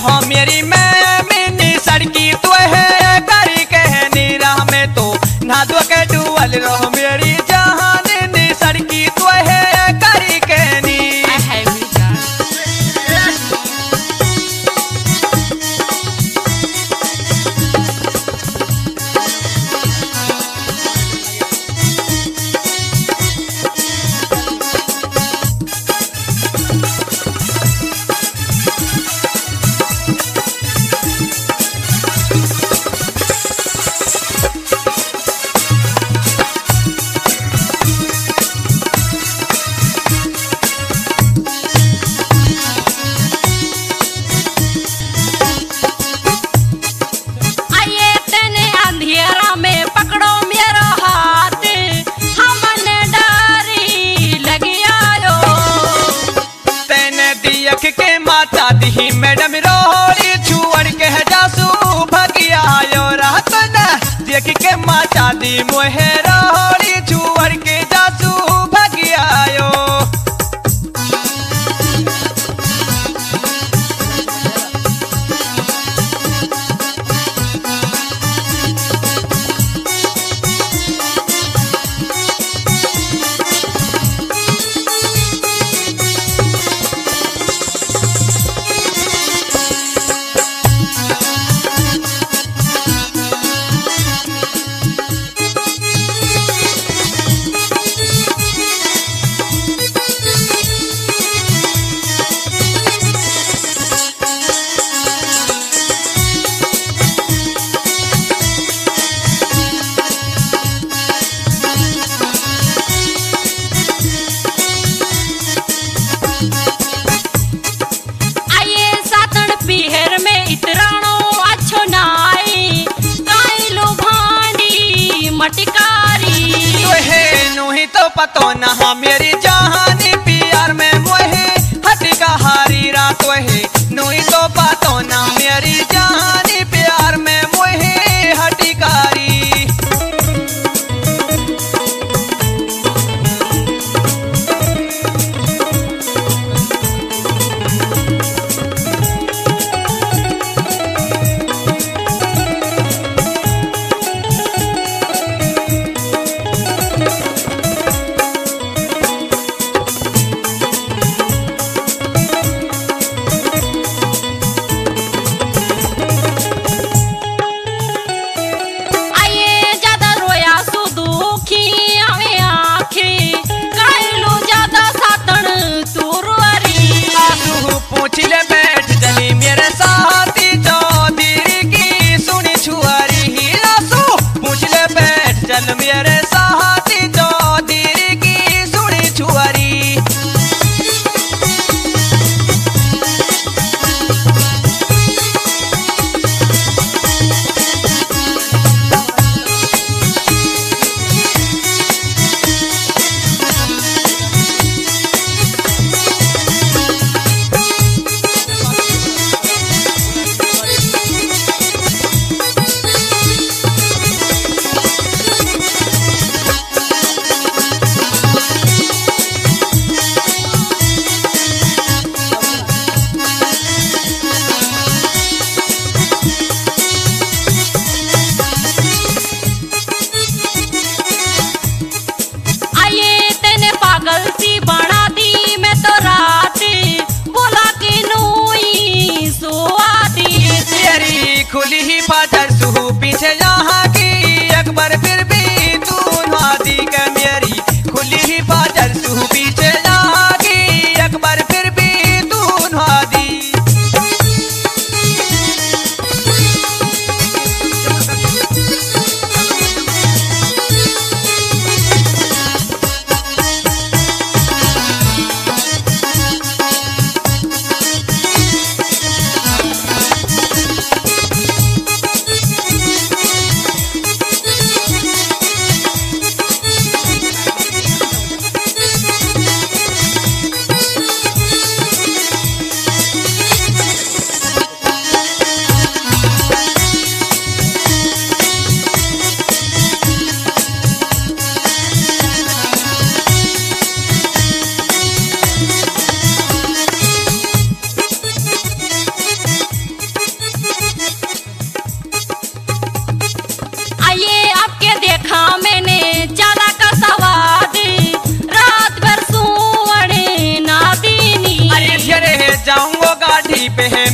रहो मेरी मैं मिनी सड़की तो है करी कहनी राह में तो ना दो के डुअल रहो मेरी जहान नी सड़की तो है करी कहनी। के माता दी मैडम रोहड़ी छुअर के जासू भगिया रात न देख के माता दी मोहे रोहड़ी छुअर के जासू भगिया। तो पतो ना मेरी जहानी प्यार में मोहे हटिका हारी रात है नोई तो पतो ना मेरी जहानी प्यार में मोहे हटिकारी। बैठ चली मेरे साथी चौधरी की सुनी छुआरी ही लासू पूछ ले बैठ चल मेरे साथी चौधरी की सुनी छुआरी। खुली ही फाजर सुहू पीछे यहाँ की अकबर फिर भी तू नादी के मेरी खुली ही फाजर सुहू पीछे यहाँ की अकबर फिर भी तू नादी।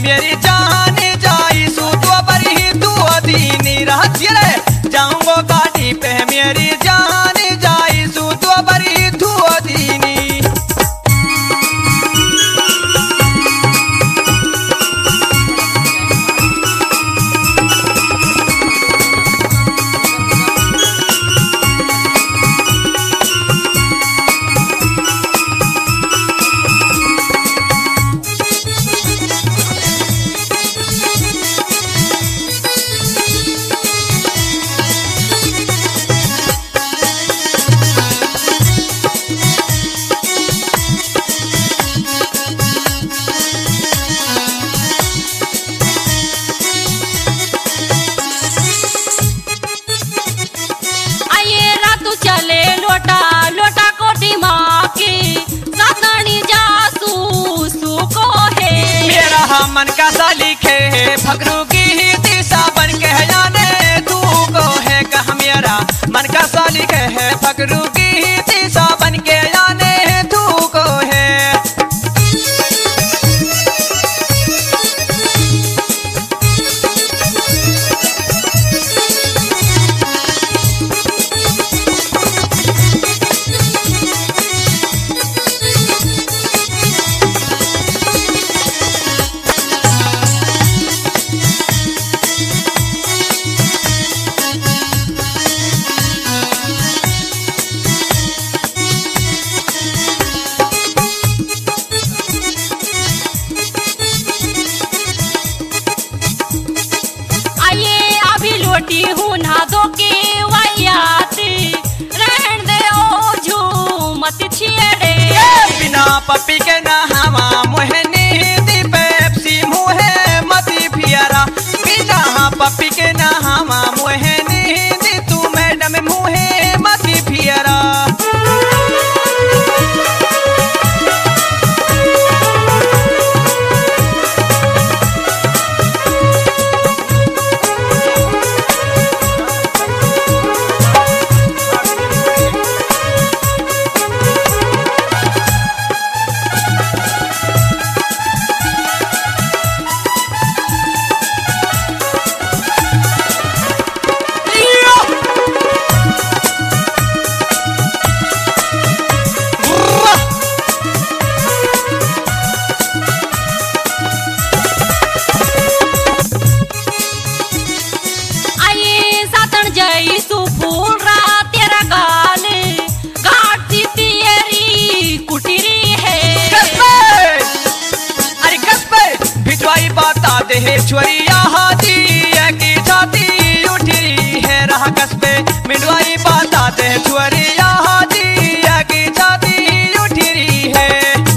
मेरी जान जाई सू तो बरी तू दीनी रहती रे जाऊंगो गाड़ी पे मेरी जान जाई सू तो बरी तू दीनी मन का सा लिखे है फकरू की दिशा बन के जाने तू को है कहा मेरा मन का सा लिखे है फकरू की दिशा बन के जाने तू को है हूँ ना दो के वयाती रहन दे ओ झूमत छियड़े बिना पपी के ना हवा मोहनी दी पेप्सी मुहे मती पियरा बिना पपी के ना हवा मोहनी दी तू मैडम मुहे मती पियरा छोरिया हाथी की छाती उठी है रहा कस्बे मिडवाई बताते हैं छोरिया हाथी की छाती उठी है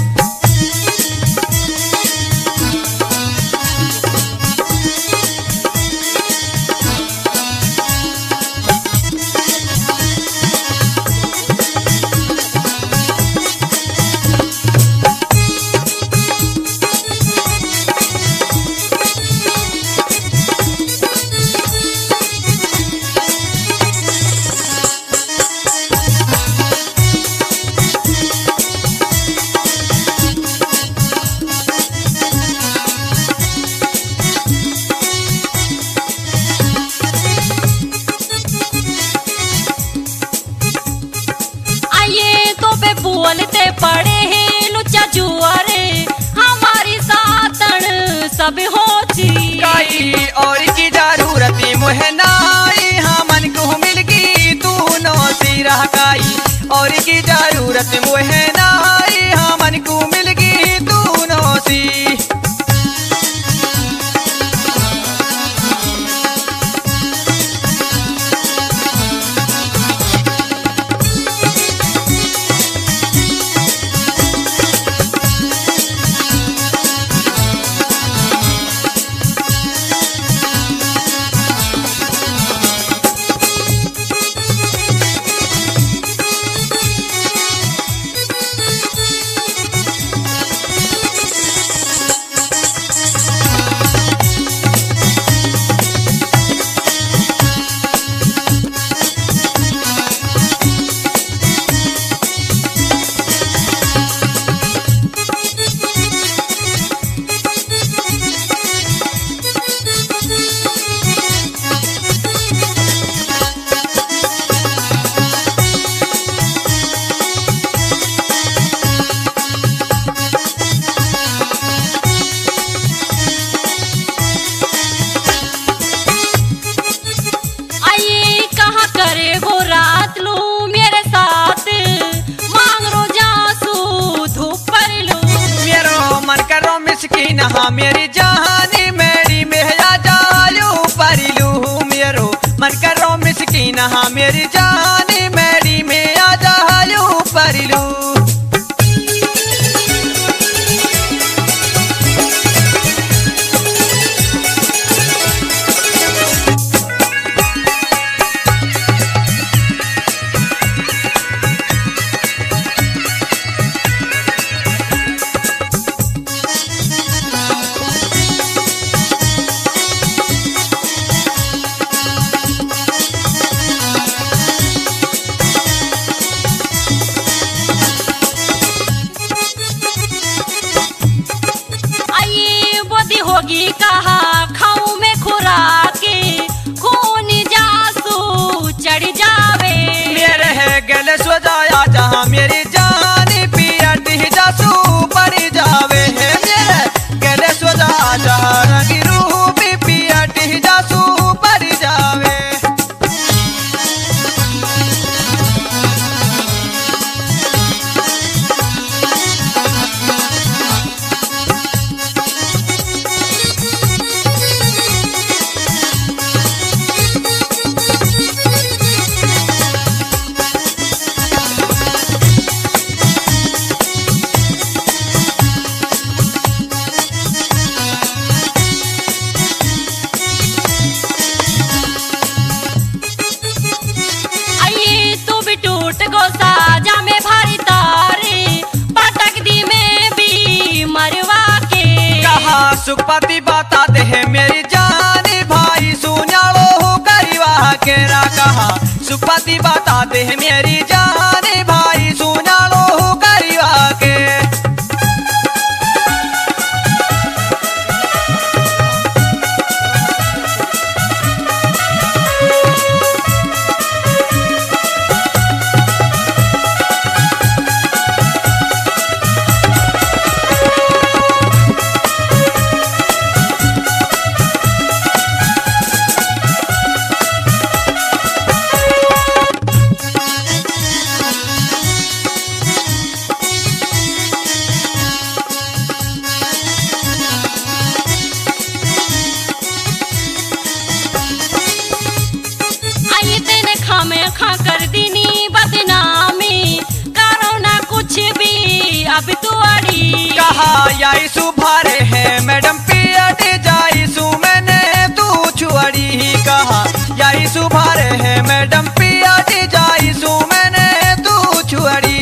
बोलते पड़े हैं लुच्चा जुआरे हमारी सातन सब होती काई और की जरूरत मुहे नाई हाँ मन को मिलगी तू नो सी रह काई और की जरूरत मुहे नाई हाँ मन को मिलगी तू नो सी जहाँ मेरी जानी मेरी में आ जायू परिलू। होगी कहा खाऊं में खुराकी खून जासू चढ़ जावे। मेरे है गले सो जाया जहाँ मेरी जानी पियटी जासू पड़ जावे है। मेरे गले सो जाया जहाँ की रूह भी पियटी जासू पड़ जावे। साजा में भारी तारी पटक दी में भी मरवा के। कहा सुखपति बता दे है मेरी जानी भाई सुना वो करीवा के रा। कहा सुखपति बता दे है मेरी जानी भाई सुना वो करीवा के। खा कर दीनी बदनामी करो ना कुछ भी अब तू अड़ी। कहा यही सुभारे है मैडम पियट जाई सु मैंने तू छुअड़ी। कहा यही सुभारे है मैडम पियट जाई सु मैंने तू छुअड़ी।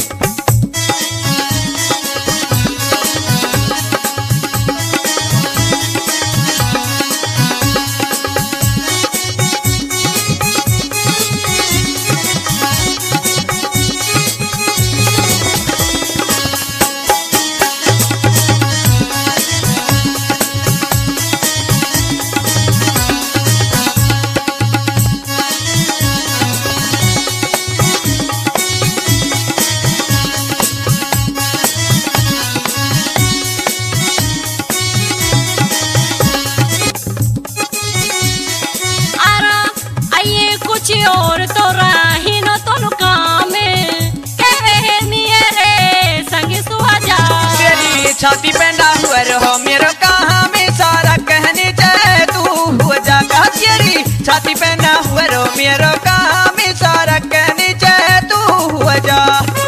और तो राही न तो लुका में कहे मेरे संग सुहा जा। तेरी छाती पे ना हुआ रहो मेरे कहाँ में सारा कहने चाहे तू हुआ जा। कहा तेरी छाती पे ना हुआ रहो मेरे कहाँ में सारा कहने चाहे तू हुआ जा।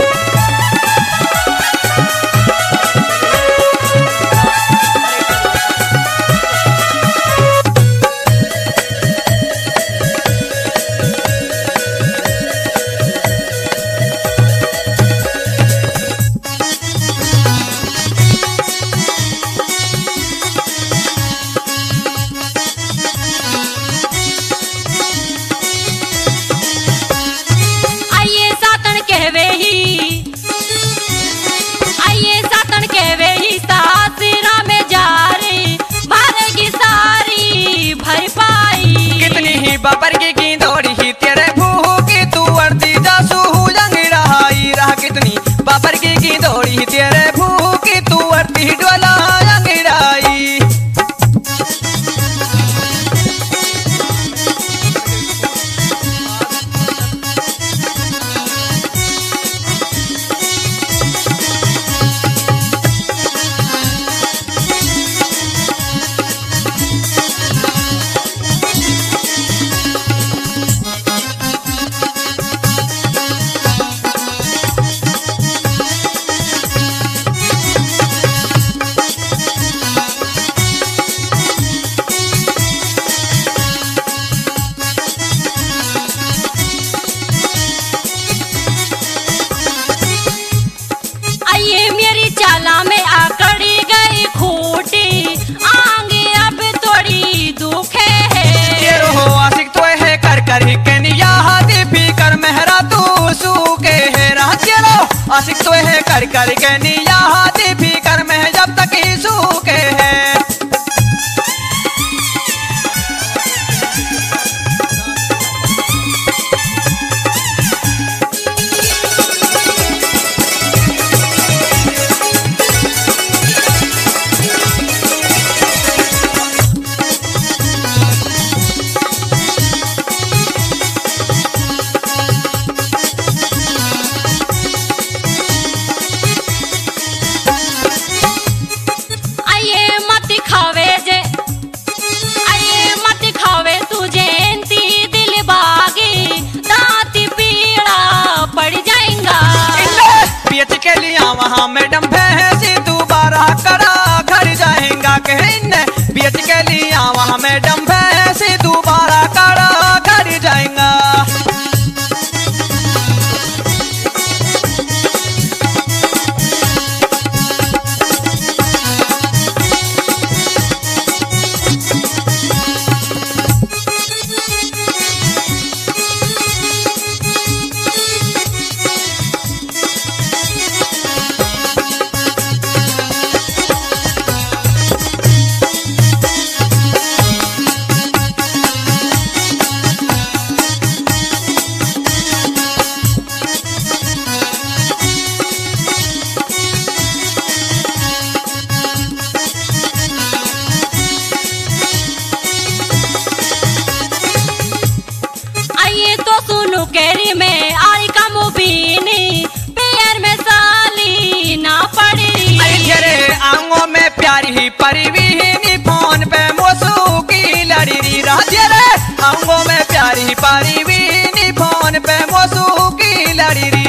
बाबर की दौड़ी ही तेरे भूह की तू अर्दी जासू जंग रहाई रहा कितनी। बाबर की दौड़ी ही तेरे भूह की तू अर्दी डोला जंग रहाई। आशिक तो है कर कर के निया हाथी फिकर में है जब तक ही सूखे है। वहाँ मैडम भैंसी दोबारा करा घर जाएगा कहने बेच के लिया वहाँ मैडम भैंसी दोबारा करा घर जाएगा। कैरी में आई का मुबीनी पैर में साली ना पड़ी तेरे आंगों में प्यारी ही परिवीनी फोन पे मोसू की लड़ी राजे रे आंगों में प्यारी ही परिवीनी फोन पे मोसू की लड़ी।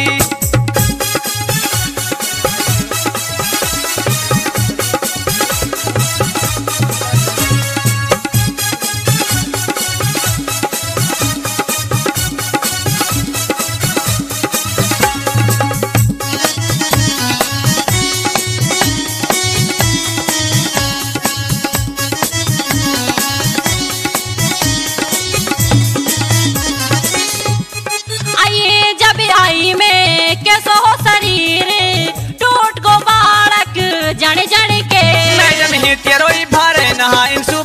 कैसो हो शरीर टूट गो बाड़क जड़ जड़ के मैडम ही तेरो ही भारे नहा इंसु